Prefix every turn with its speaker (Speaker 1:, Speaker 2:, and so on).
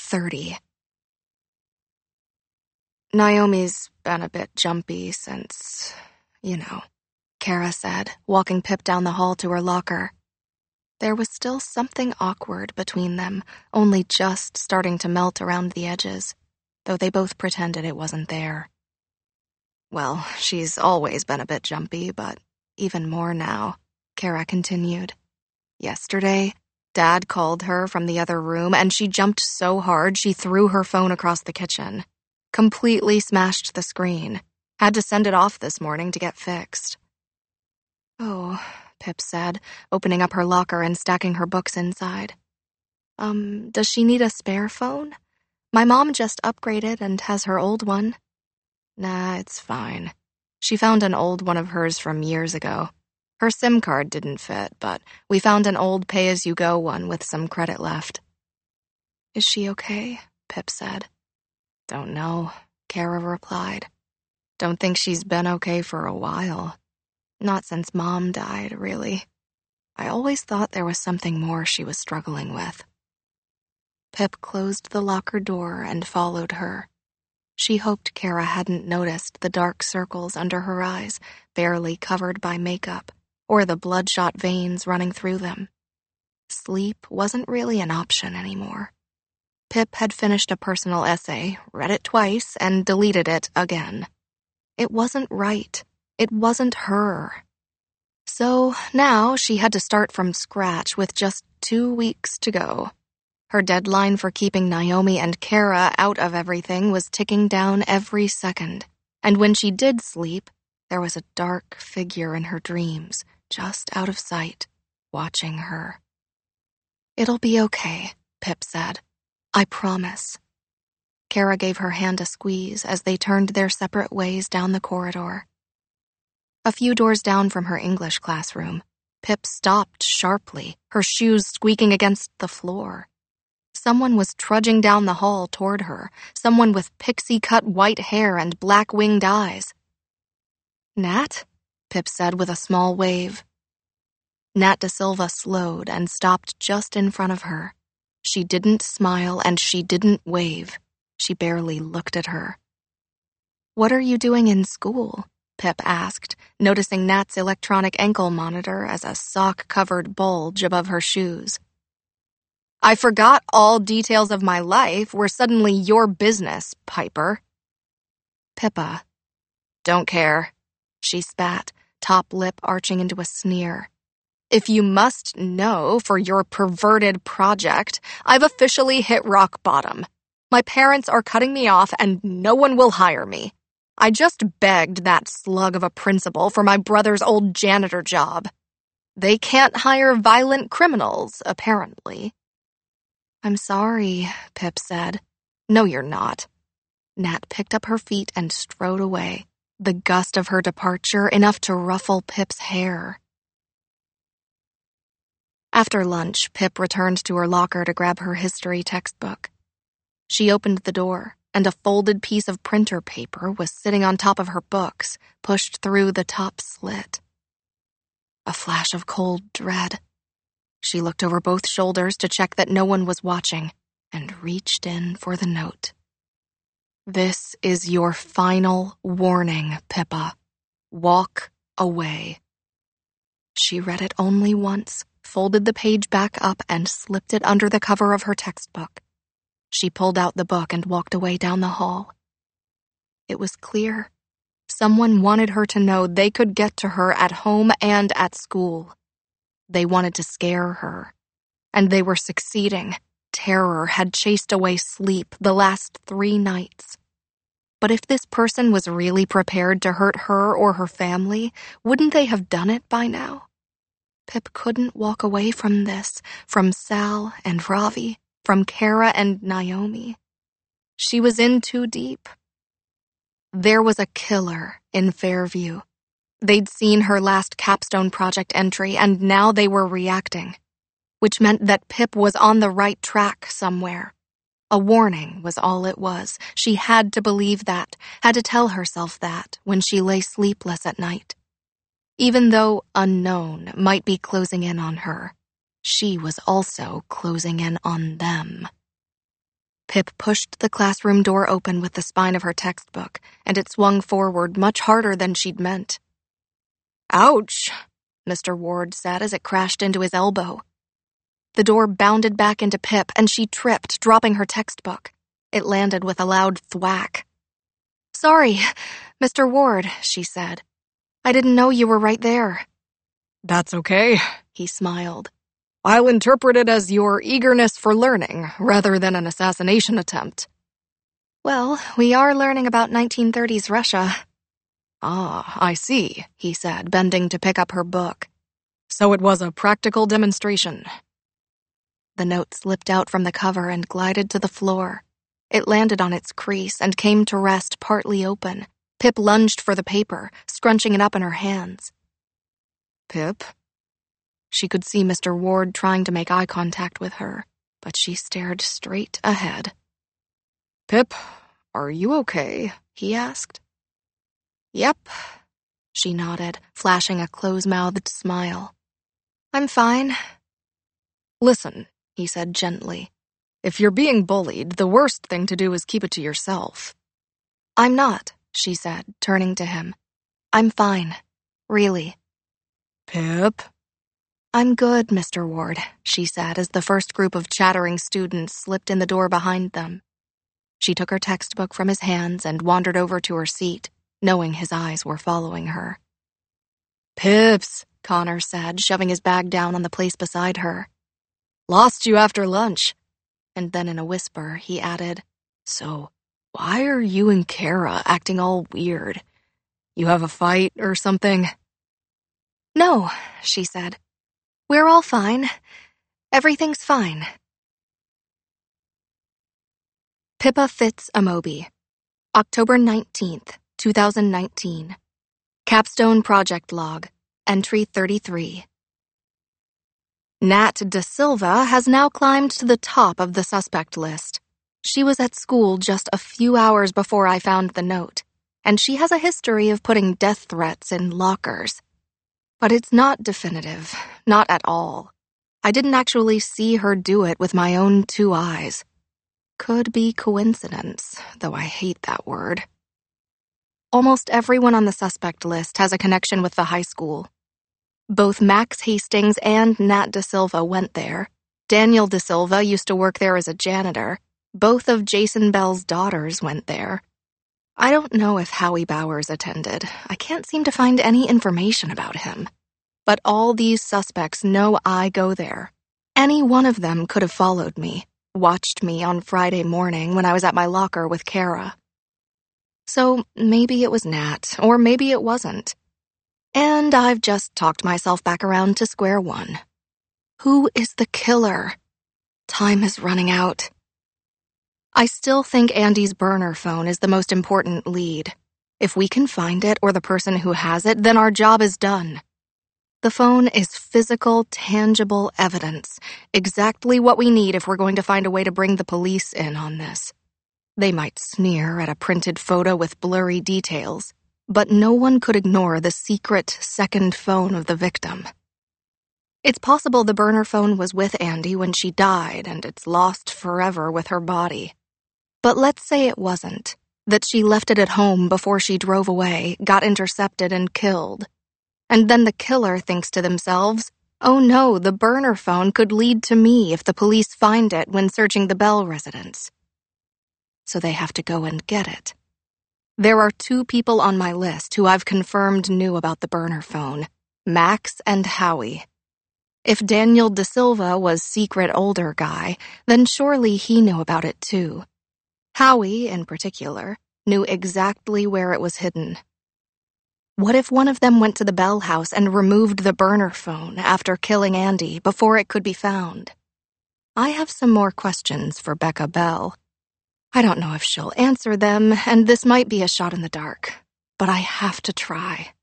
Speaker 1: 30. Naomi's been a bit jumpy since, Kara said, walking Pip down the hall to her locker. There was still something awkward between them, only just starting to melt around the edges, though they both pretended it wasn't there. Well, she's always been a bit jumpy, but even more now, Kara continued. Yesterday, Dad called her from the other room, and she jumped so hard she threw her phone across the kitchen. Completely smashed the screen. Had to send it off this morning to get fixed. Oh, Pip said, opening up her locker and stacking her books inside. Does she need a spare phone? My mom just upgraded and has her old one. Nah, it's fine. She found an old one of hers from years ago. Her SIM card didn't fit, but we found an old pay-as-you-go one with some credit left. Is she okay? Pip said. Don't know, Kara replied. Don't think she's been okay for a while. Not since Mom died, really. I always thought there was something more she was struggling with. Pip closed the locker door and followed her. She hoped Kara hadn't noticed the dark circles under her eyes, barely covered by makeup, or the bloodshot veins running through them. Sleep wasn't really an option anymore. Pip had finished a personal essay, read it twice, and deleted it again. It wasn't right. It wasn't her. So now she had to start from scratch with just 2 weeks to go. Her deadline for keeping Naomi and Kara out of everything was ticking down every second, and when she did sleep, there was a dark figure in her dreams, just out of sight, watching her. It'll be okay, Pip said. I promise. Kara gave her hand a squeeze as they turned their separate ways down the corridor. A few doors down from her English classroom, Pip stopped sharply, her shoes squeaking against the floor. Someone was trudging down the hall toward her, someone with pixie-cut white hair and black-winged eyes. Nat? Pip said with a small wave. Nat De Silva slowed and stopped just in front of her. She didn't smile and she didn't wave. She barely looked at her. What are you doing in school? Pip asked, noticing Nat's electronic ankle monitor as a sock-covered bulge above her shoes. I forgot all details of my life were suddenly your business, Piper. Pippa. Don't care, she spat, top lip arching into a sneer. If you must know for your perverted project, I've officially hit rock bottom. My parents are cutting me off and no one will hire me. I just begged that slug of a principal for my brother's old janitor job. They can't hire violent criminals, apparently. I'm sorry, Pip said. No, you're not. Nat picked up her feet and strode away, the gust of her departure enough to ruffle Pip's hair. After lunch, Pip returned to her locker to grab her history textbook. She opened the door, and a folded piece of printer paper was sitting on top of her books, pushed through the top slit. A flash of cold dread. She looked over both shoulders to check that no one was watching, and reached in for the note. This is your final warning, Pippa. Walk away. She read it only once, folded the page back up, and slipped it under the cover of her textbook. She pulled out the book and walked away down the hall. It was clear. Someone wanted her to know they could get to her at home and at school. They wanted to scare her. And they were succeeding. Terror had chased away sleep the last 3 nights. But if this person was really prepared to hurt her or her family, wouldn't they have done it by now? Pip couldn't walk away from this, from Sal and Ravi, from Kara and Naomi. She was in too deep. There was a killer in Fairview. They'd seen her last capstone project entry, and now they were reacting, which meant that Pip was on the right track somewhere. A warning was all it was. She had to believe that, had to tell herself that when she lay sleepless at night. Even though unknown might be closing in on her, she was also closing in on them. Pip pushed the classroom door open with the spine of her textbook, and it swung forward much harder than she'd meant. "Ouch," Mr. Ward said as it crashed into his elbow. The door bounded back into Pip, and she tripped, dropping her textbook. It landed with a loud thwack. "Sorry, Mr. Ward," she said. "I didn't know you were right there." "That's okay," he smiled. "I'll interpret it as your eagerness for learning, rather than an assassination attempt." "Well, we are learning about 1930s Russia." "Ah, I see," he said, bending to pick up her book. "So it was a practical demonstration." The note slipped out from the cover and glided to the floor. It landed on its crease and came to rest partly open. Pip lunged for the paper, scrunching it up in her hands. "Pip?" She could see Mr. Ward trying to make eye contact with her, but she stared straight ahead. "Pip, are you okay?" he asked. "Yep," she nodded, flashing a close-mouthed smile. "I'm fine." "Listen," he said gently. "If you're being bullied, the worst thing to do is keep it to yourself." "I'm not," she said, turning to him. "I'm fine. Really." "Pip?" "I'm good, Mr. Ward," she said as the first group of chattering students slipped in the door behind them. She took her textbook from his hands and wandered over to her seat, knowing his eyes were following her. "Pips," Connor said, shoving his bag down on the place beside her. "Lost you after lunch." And then in a whisper, he added, "So, why are you and Kara acting all weird? You have a fight or something?" "No," she said. "We're all fine. Everything's fine." Pippa Fitz Amobi, October 19th, 2019. Capstone Project Log, Entry 33. Nat Da Silva has now climbed to the top of the suspect list. She was at school just a few hours before I found the note, and she has a history of putting death threats in lockers. But it's not definitive, not at all. I didn't actually see her do it with my own 2 eyes. Could be coincidence, though I hate that word. Almost everyone on the suspect list has a connection with the high school. Both Max Hastings and Nat Da Silva went there. Daniel Da Silva used to work there as a janitor. Both of Jason Bell's daughters went there. I don't know if Howie Bowers attended. I can't seem to find any information about him. But all these suspects know I go there. Any one of them could have followed me, watched me on Friday morning when I was at my locker with Kara. So maybe it was Nat, or maybe it wasn't. And I've just talked myself back around to square one. Who is the killer? Time is running out. I still think Andy's burner phone is the most important lead. If we can find it or the person who has it, then our job is done. The phone is physical, tangible evidence, exactly what we need if we're going to find a way to bring the police in on this. They might sneer at a printed photo with blurry details, but no one could ignore the secret second phone of the victim. It's possible the burner phone was with Andy when she died and it's lost forever with her body. But let's say it wasn't, that she left it at home before she drove away, got intercepted and killed. And then the killer thinks to themselves, oh no, the burner phone could lead to me if the police find it when searching the Bell residence. So they have to go and get it. There are 2 people on my list who I've confirmed knew about the burner phone, Max and Howie. If Daniel Da Silva was secret older guy, then surely he knew about it too. Howie, in particular, knew exactly where it was hidden. What if one of them went to the Bell house and removed the burner phone after killing Andy before it could be found? I have some more questions for Becca Bell. I don't know if she'll answer them, and this might be a shot in the dark, but I have to try.